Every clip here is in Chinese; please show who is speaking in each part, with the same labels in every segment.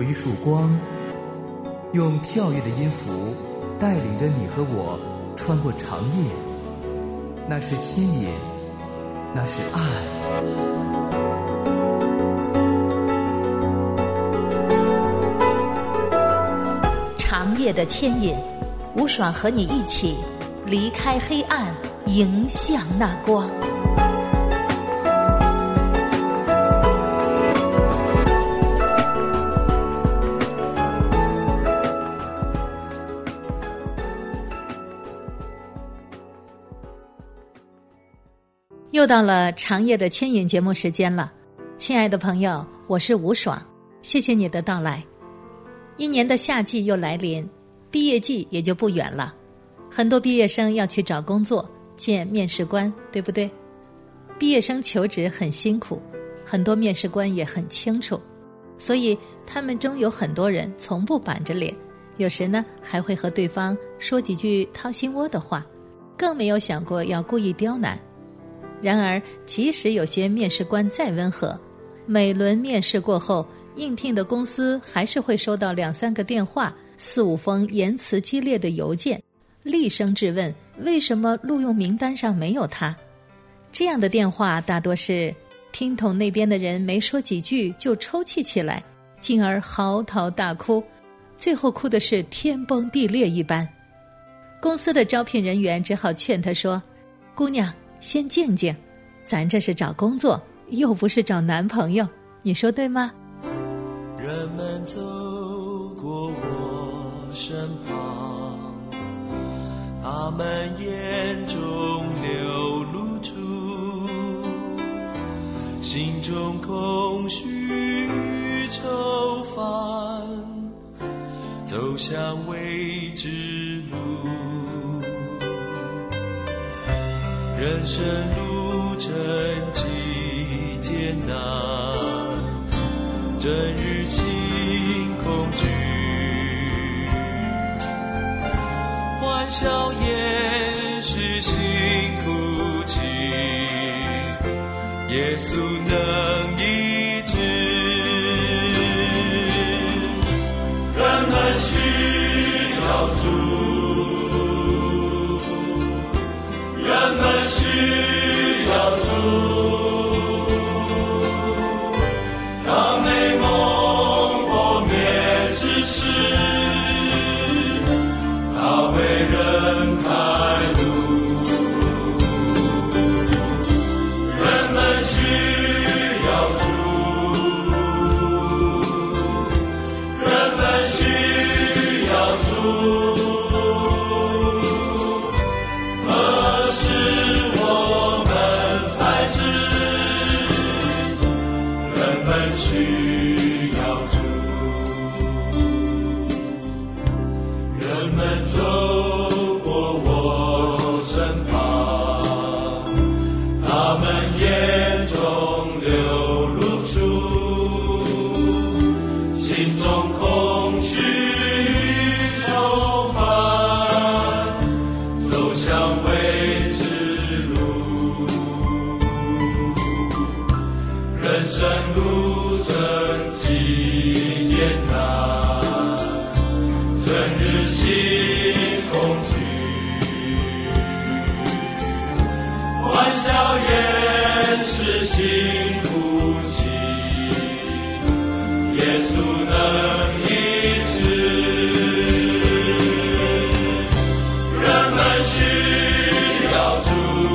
Speaker 1: 一束光，用跳跃的音符带领着你和我穿过长夜。那是牵引，那是爱。
Speaker 2: 长夜的牵引，吴爽和你一起离开黑暗，迎向那光。又到了长夜的牵引节目时间了，亲爱的朋友，我是吴爽，谢谢你的到来。一年的夏季又来临，毕业季也就不远了，很多毕业生要去找工作，见面试官，对不对？毕业生求职很辛苦，很多面试官也很清楚，所以他们中有很多人从不板着脸，有时呢还会和对方说几句掏心窝的话，更没有想过要故意刁难。然而即使有些面试官再温和，每轮面试过后，应聘的公司还是会收到2-3个电话，4、5封言辞激烈的邮件，厉声质问为什么录用名单上没有他。这样的电话大多是听筒那边的人没说几句就抽泣起来，进而嚎啕大哭，最后哭的是天崩地裂一般。公司的招聘人员只好劝他说，姑娘先静静，咱这是找工作，又不是找男朋友，你说对吗？
Speaker 3: 人们走过我身旁，他们眼中流露出心中空虚与愁烦，走向未知路。人生路程极艰难，整日心恐惧，欢笑也是辛苦泣，耶稣能医治。人们需要主，人们需要主，当美梦破灭之时，他为人开路。人们需要主，人们需要主，需要主，人们走过我身旁，他们眼中流露出心中空虚愁烦，走向未知路。人生路程极艰难，整日心恐惧，欢笑也是辛苦泣，耶稣能医治。人们需要主，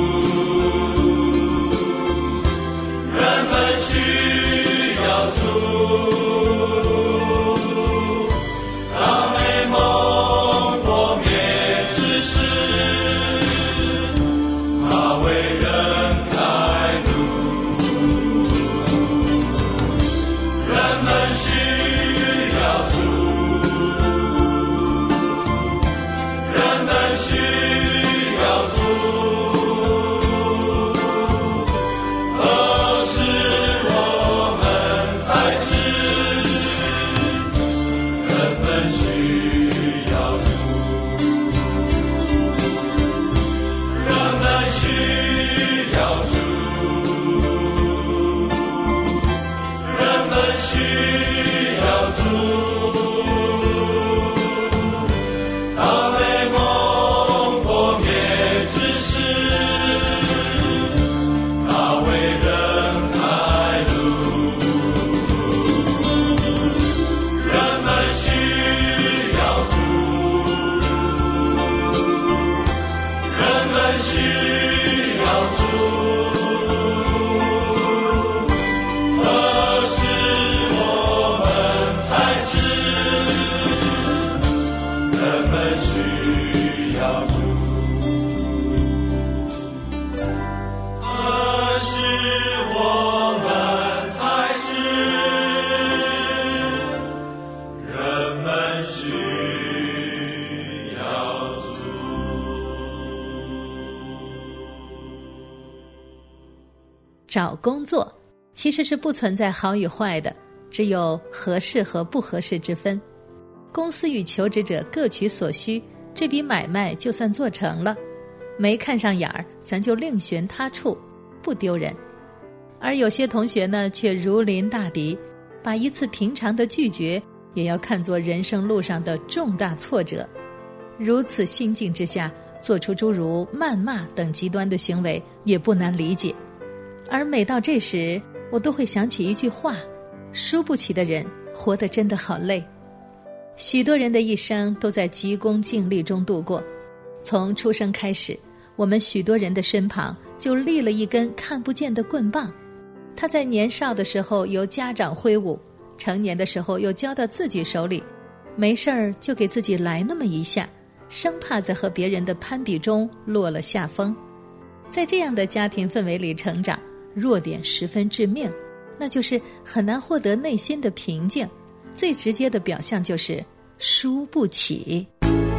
Speaker 3: 人们需要主，当美梦破灭之时，他为人开路。人们需
Speaker 2: 找工作其实是不存在好与坏的，只有合适和不合适之分。公司与求职者各取所需，这笔买卖就算做成了，没看上眼儿，咱就另寻他处，不丢人。而有些同学呢，却如临大敌，把一次平常的拒绝也要看作人生路上的重大挫折。如此心境之下，做出诸如谩骂等极端的行为，也不难理解。而每到这时，我都会想起一句话：输不起的人活得真的好累。许多人的一生都在急功近利中度过，从出生开始，我们许多人的身旁就立了一根看不见的棍棒，他在年少的时候由家长挥舞，成年的时候又交到自己手里，没事儿就给自己来那么一下，生怕在和别人的攀比中落了下风。在这样的家庭氛围里成长，弱点十分致命，那就是很难获得内心的平静，最直接的表象就是输不起。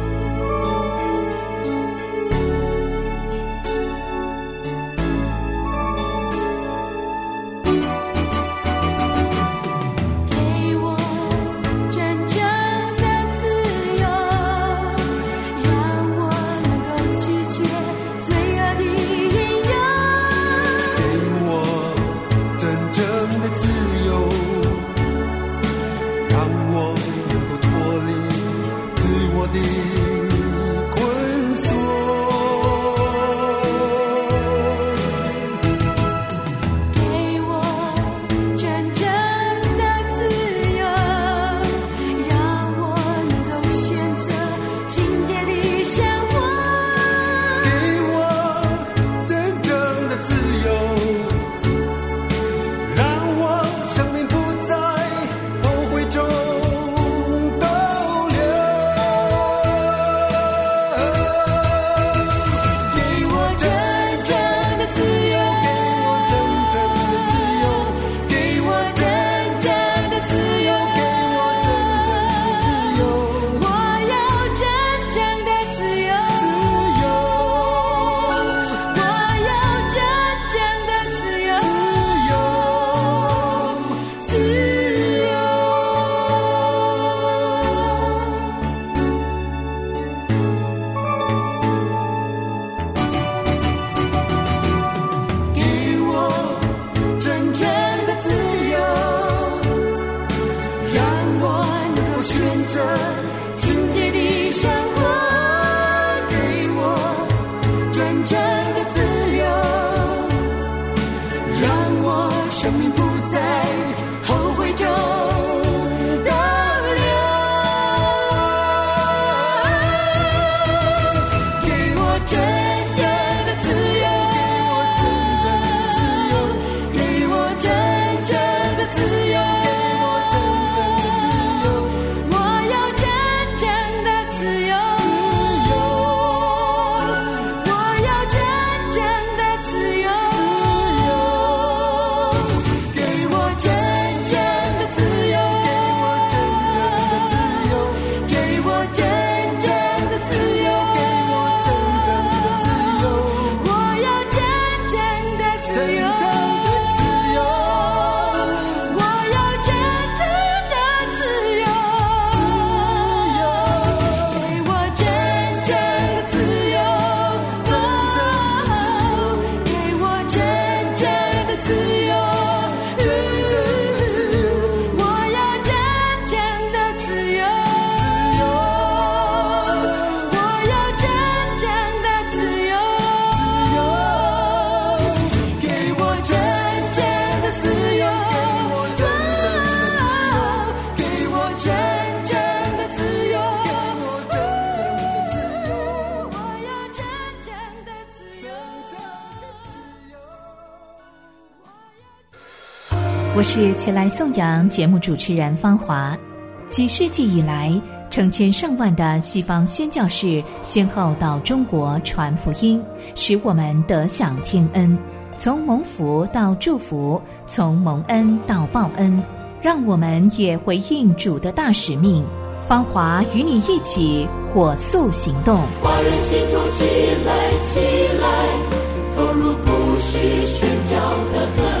Speaker 4: 我是前来颂扬节目主持人芳华。几世纪以来，成千上万的西方宣教士先后到中国传福音，使我们得享天恩，从蒙福到祝福，从蒙恩到报恩，让我们也回应主的大使命。芳华与你一起火速行动，
Speaker 3: 华人信徒起来起来，投入故事宣教的河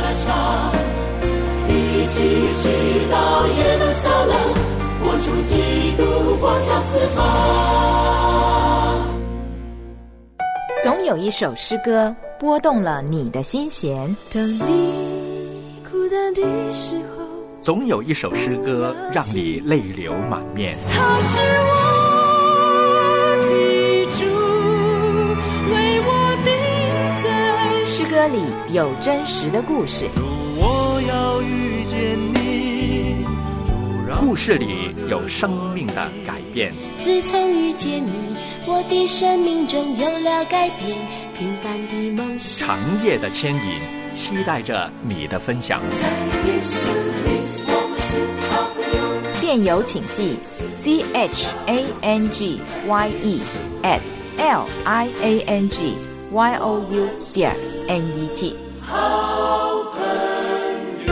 Speaker 3: 光照四方。
Speaker 5: 总有一首诗歌拨动了你的心弦，
Speaker 6: 当你孤单的时候，
Speaker 7: 总有一首诗歌让你泪流满面。
Speaker 6: 他是我的主，为我定在
Speaker 5: 诗歌里有真实的故事，
Speaker 3: 主，我要遇见你，
Speaker 7: 故事里有生命的改变。
Speaker 8: 自从遇见你，我的生命中有了改变，平凡的梦想，
Speaker 7: 长夜的牵引，期待着你的分享。
Speaker 3: 在耶稣里我们是好朋友。
Speaker 5: 电邮请寄 change@liangyou.net。
Speaker 3: 好朋友。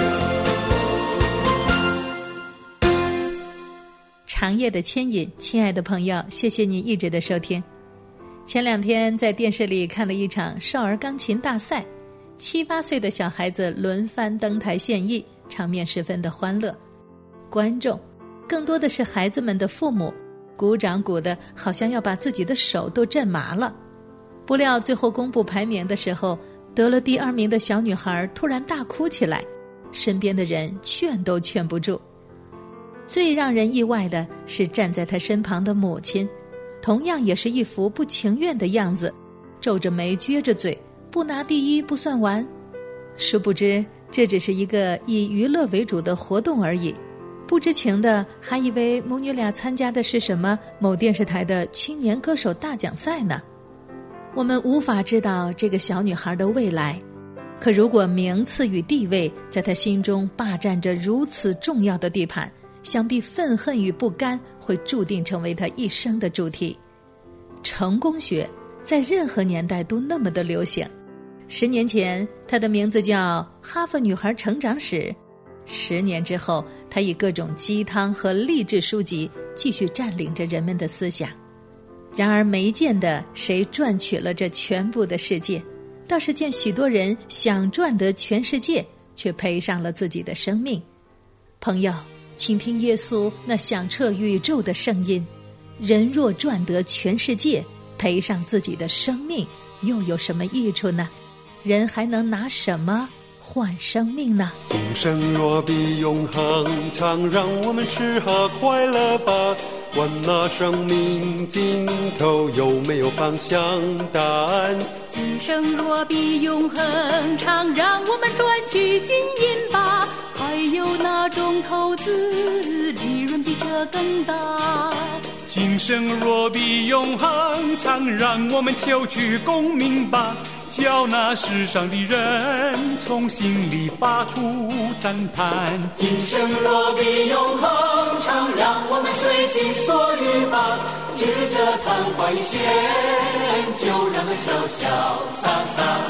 Speaker 2: 长夜的牵引，亲爱的朋友，谢谢你一直的收听。前2天在电视里看了一场少儿钢琴大赛，7、8岁的小孩子轮番登台献艺，场面十分的欢乐。观众更多的是孩子们的父母，鼓掌鼓得好像要把自己的手都震麻了。不料最后公布排名的时候，得了第2名的小女孩突然大哭起来，身边的人劝都劝不住。最让人意外的是站在她身旁的母亲，同样也是一副不情愿的样子，皱着眉撅着嘴，不拿第1不算完。殊不知这只是一个以娱乐为主的活动而已，不知情的还以为母女俩参加的是什么某电视台的青年歌手大奖赛呢。我们无法知道这个小女孩的未来，可如果名次与地位在她心中霸占着如此重要的地盘，想必愤恨与不甘会注定成为她一生的主题。成功学在任何年代都那么的流行。10年前，她的名字叫哈佛女孩成长史。10年之后，她以各种鸡汤和励志书籍继续占领着人们的思想。然而没见的谁赚取了这全部的世界，倒是见许多人想赚得全世界，却赔上了自己的生命。朋友，请听耶稣那响彻宇宙的声音，人若赚得全世界，赔上自己的生命，又有什么益处呢？人还能拿什么换生命呢？
Speaker 9: 今生若比永恒长，让我们吃喝快乐吧。问那生命尽头有没有方向答案？
Speaker 6: 今生若比永恒长，让我们赚取金银吧。还有哪种投资利润比这更大？
Speaker 3: 今生若比永恒长，让我们求取功名吧。叫那世上的人从心里发出赞叹。今生若比永恒长，让我们随心所欲吧。指着昙花一现，就让它潇潇洒洒。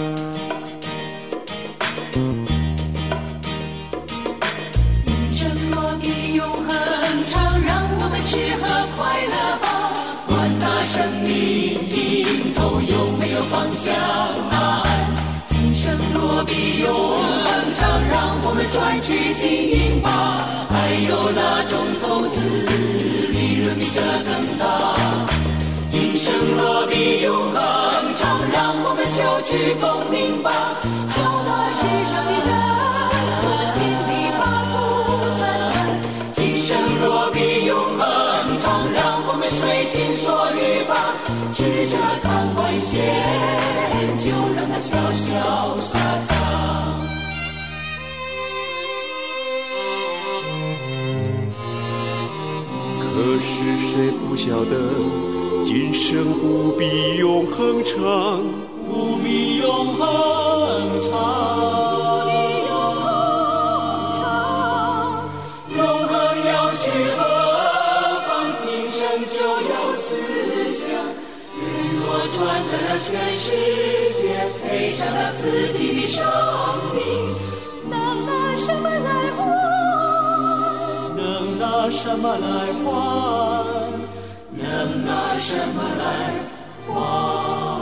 Speaker 6: 今生若比永恒长，让我们吃喝快乐吧。管那生命尽头有没有方向答案？今生若比永恒长，让我们赚取金银吧。还有哪种投资利润比这更大？今生若比永恒长，让我们求取功名吧。叫那世上的人从心里发出赞叹。今生若比永恒长，让我们随心所欲吧。指着昙花一现，就让它潇潇洒洒。
Speaker 9: 可是谁不晓得，今生不比永恒长，
Speaker 3: 不比永恒长，永恒要去何方？今生就有思想。人若赚得了全世界，赔上了自己的生命，能拿什么来换？能拿什么来换？能拿什么来换？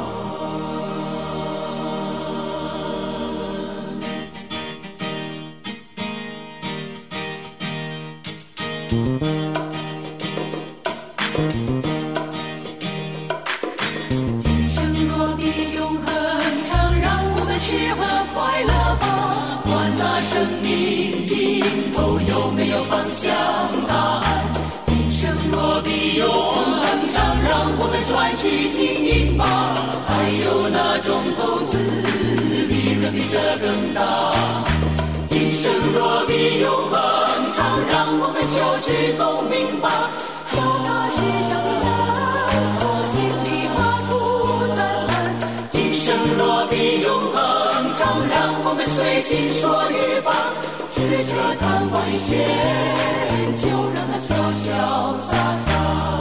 Speaker 6: 和快乐吧。管那生命尽头有没有方向答案，今生若比永恒长，让我们赚取金银吧。还有那种投资利润比这更大，今生若比永恒长，让我们求取功名吧。让那世上的人从心里发出赞叹，今生若比永恒长，让我们随心所欲吧。指着贪官线，就让它潇潇洒洒。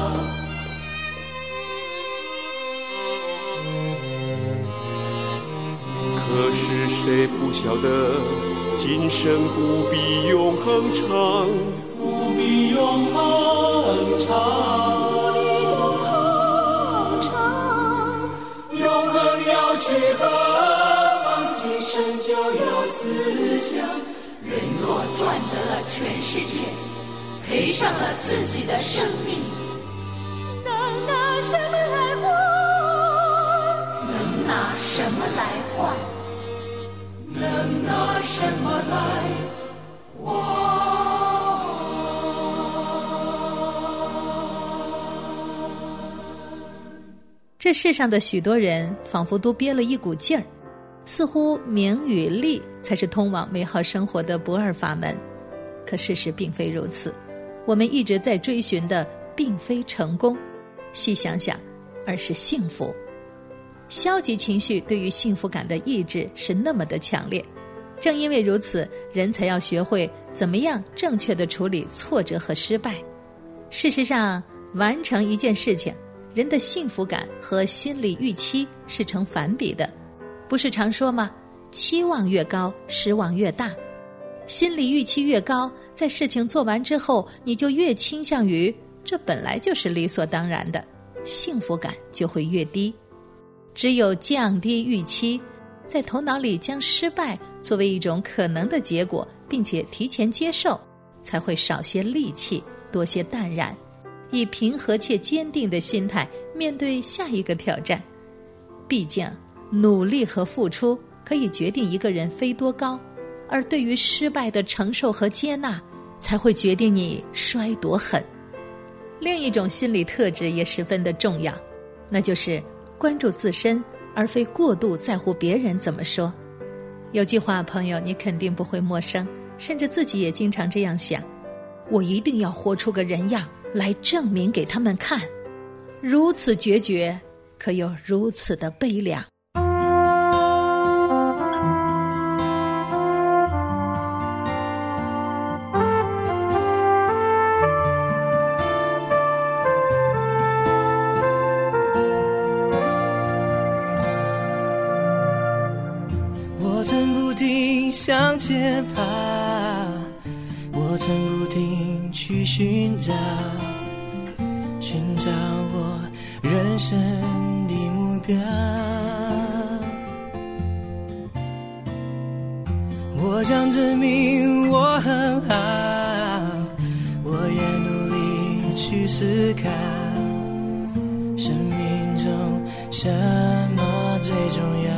Speaker 9: 可是谁不晓得，今生不比永恒长，
Speaker 6: 不比永恒长，不比永恒长。永恒要去何方？今生就要思想。人若赚得了全世界，赔上了自己的生命，能拿什么来换？能拿什么来换？能拿什么来换？
Speaker 2: 这世上的许多人仿佛都憋了一股劲儿，似乎名与利才是通往美好生活的不二法门。可事实并非如此，我们一直在追寻的并非成功，细想想，而是幸福。消极情绪对于幸福感的抑制是那么的强烈，正因为如此，人才要学会怎么样正确地处理挫折和失败。事实上，完成一件事情，人的幸福感和心理预期是成反比的。不是常说吗？期望越高，失望越大。心理预期越高，在事情做完之后，你就越倾向于这本来就是理所当然的，幸福感就会越低。只有降低预期，在头脑里将失败作为一种可能的结果，并且提前接受，才会少些戾气，多些淡然，以平和且坚定的心态面对下一个挑战。毕竟努力和付出可以决定一个人飞多高，而对于失败的承受和接纳，才会决定你摔多狠。另一种心理特质也十分的重要，那就是关注自身，而非过度在乎别人怎么说。有句话，朋友，你肯定不会陌生，甚至自己也经常这样想：我一定要活出个人样来证明给他们看。如此决绝，可又如此的悲凉。
Speaker 10: 向前爬，我曾不停去寻找我人生的目标。我想证明我很好，我也努力去思考，生命中什么最重要。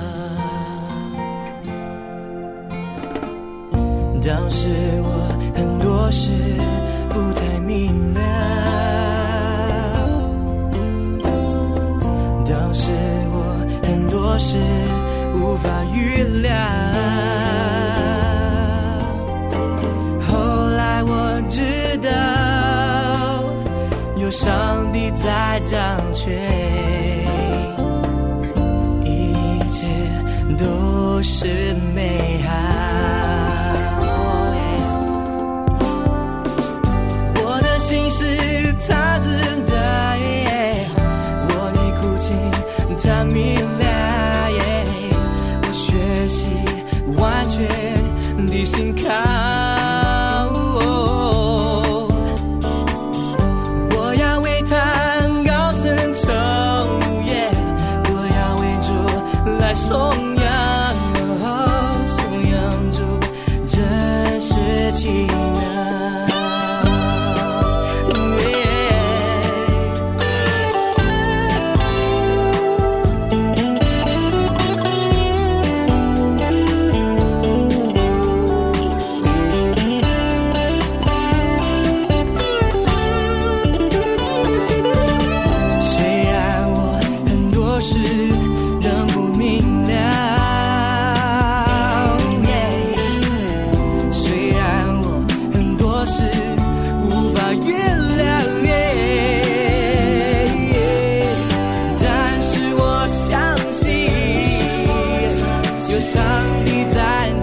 Speaker 10: 当时我很多事不太明了，当时我很多事无法预料，后来我知道有上帝在掌权，一切都是美好。他知道，我的苦情他明了，我学习完全的信靠，我要为他高声称耶，我要为主来颂扬主真实奇妙。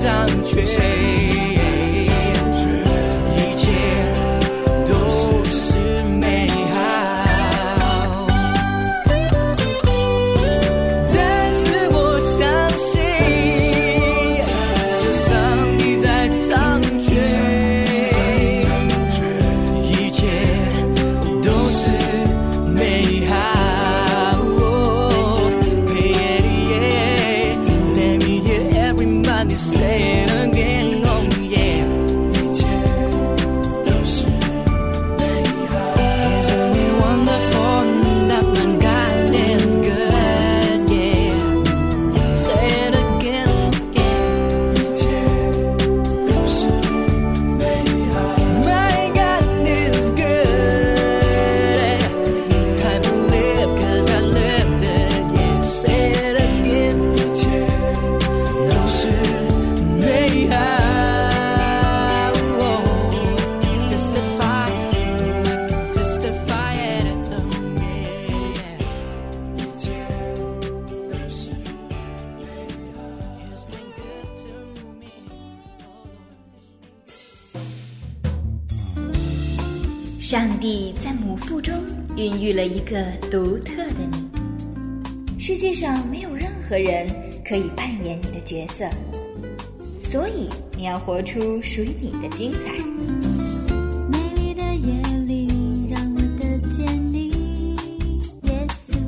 Speaker 10: 掌权，一切都是美好。但是我相信，是上帝在掌权，一切都是美好。Say it again, oh yeah. 一切都是美好。Isn't it wonderful that my God is good, yeah. Say it again, yeah. 一切都是美好。My God is good. I believe 'cause I lived it, yeah. Say it again. 一切都是美好。
Speaker 5: 上帝在母腹中孕育了一个独特的你，世界上没有任何人可以扮演你的角色，所以你要活出属于你的精彩。
Speaker 8: 美丽的夜里，让我的坚定耶稣，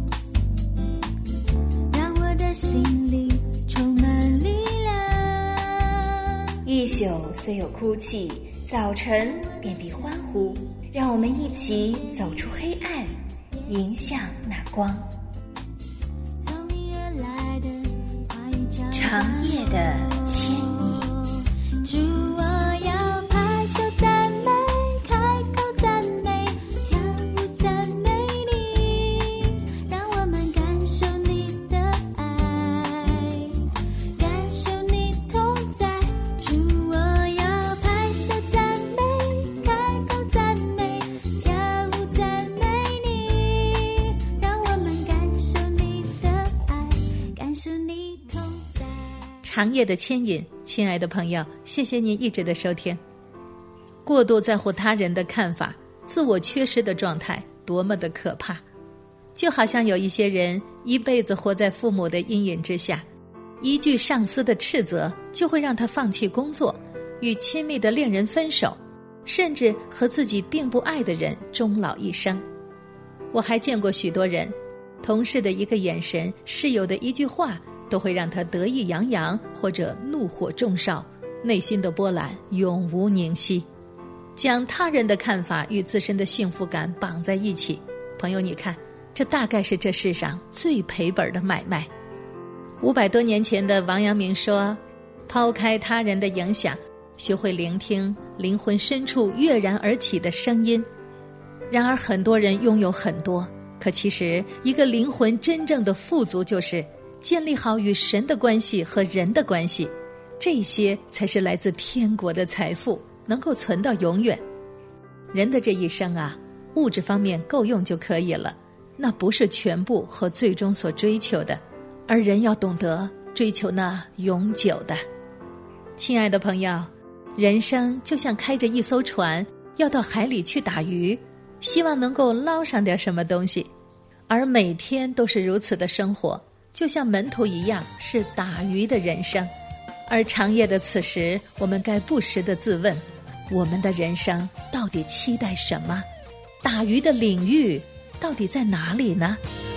Speaker 8: 让我的心里充满力量。
Speaker 5: 一宿虽有哭泣，早晨便必欢呼。让我们一起走出黑暗，迎向那光。
Speaker 8: 从你而来的话语将
Speaker 5: 长夜的牵引，
Speaker 8: 主我要拍手赞美，开口赞美，跳舞赞美你，让我们感受你的爱，感受你同在。主我要拍手赞美，开口赞美，跳舞赞美你，让我们感受你的爱，感受你同在。
Speaker 2: 长夜的牵引，亲爱的朋友，谢谢您一直的收听。过度在乎他人的看法，自我缺失的状态多么的可怕。就好像有一些人一辈子活在父母的阴影之下，一句上司的斥责就会让他放弃工作，与亲密的恋人分手，甚至和自己并不爱的人终老一生。我还见过许多人，同事的一个眼神，室友的一句话，都会让他得意洋洋，或者怒火中烧，内心的波澜永无宁息。将他人的看法与自身的幸福感绑在一起，朋友你看，这大概是这世上最赔本的买卖。500多年前的王阳明说，抛开他人的影响，学会聆听灵魂深处跃然而起的声音。然而很多人拥有很多，可其实一个灵魂真正的富足，就是建立好与神的关系和人的关系，这些才是来自天国的财富，能够存到永远。人的这一生啊，物质方面够用就可以了，那不是全部和最终所追求的，而人要懂得追求那永久的。亲爱的朋友，人生就像开着一艘船，要到海里去打鱼，希望能够捞上点什么东西，而每天都是如此的生活，就像门徒一样，是打鱼的人生。而长夜的此时，我们该不时地自问，我们的人生到底期待什么？打鱼的领域到底在哪里呢？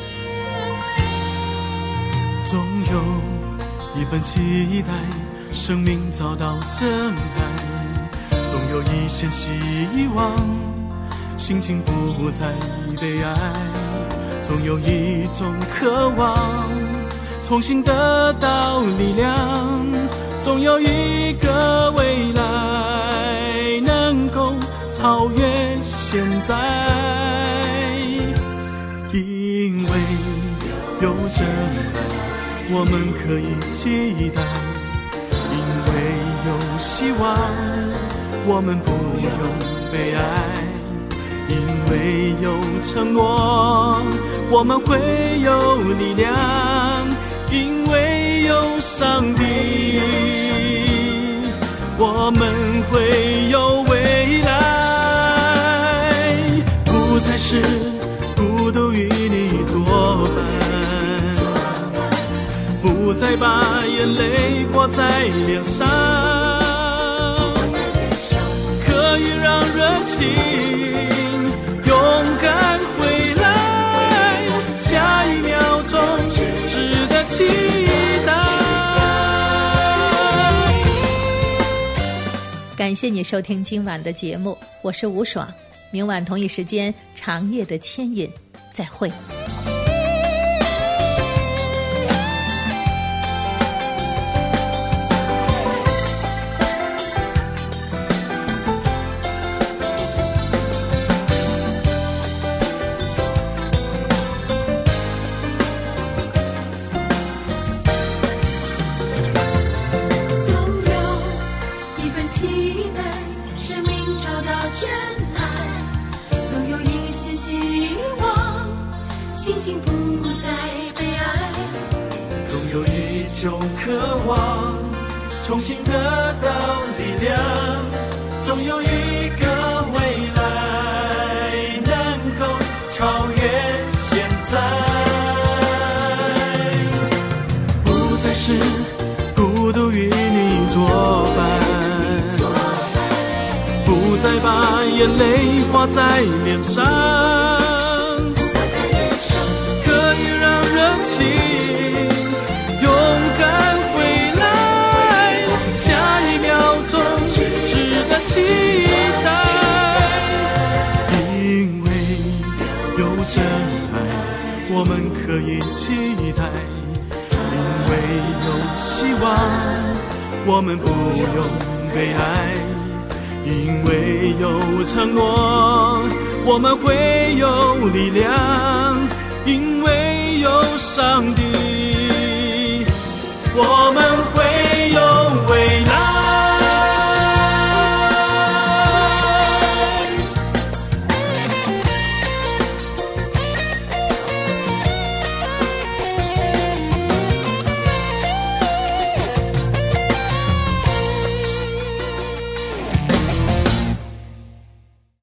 Speaker 11: 总有一份期待，生命遭到震撼，总有一线希望，心情不再悲哀，总有一种渴望，重新得到力量，总有一个未来能够超越现在，因为有真爱我们可以期待，因为有希望我们不用悲哀，因为有承诺我们会有力量，因为有上帝画在脸上，可以让热情勇敢回来，下一秒钟值得期待。
Speaker 2: 感谢你收听今晚的节目，我是吴爽，明晚同一时间长夜的牵引，再会。
Speaker 3: 渴望重新得到力量，总有一个未来能够超越现在，
Speaker 11: 不再是孤独与你作伴，不再把眼泪画在脸上，可以让热情敢回来，下一秒钟值得期待，因为有真爱我们可以期待，因为有希望我们不用悲哀，因为有承诺我们会有力量，因为有上帝我们会有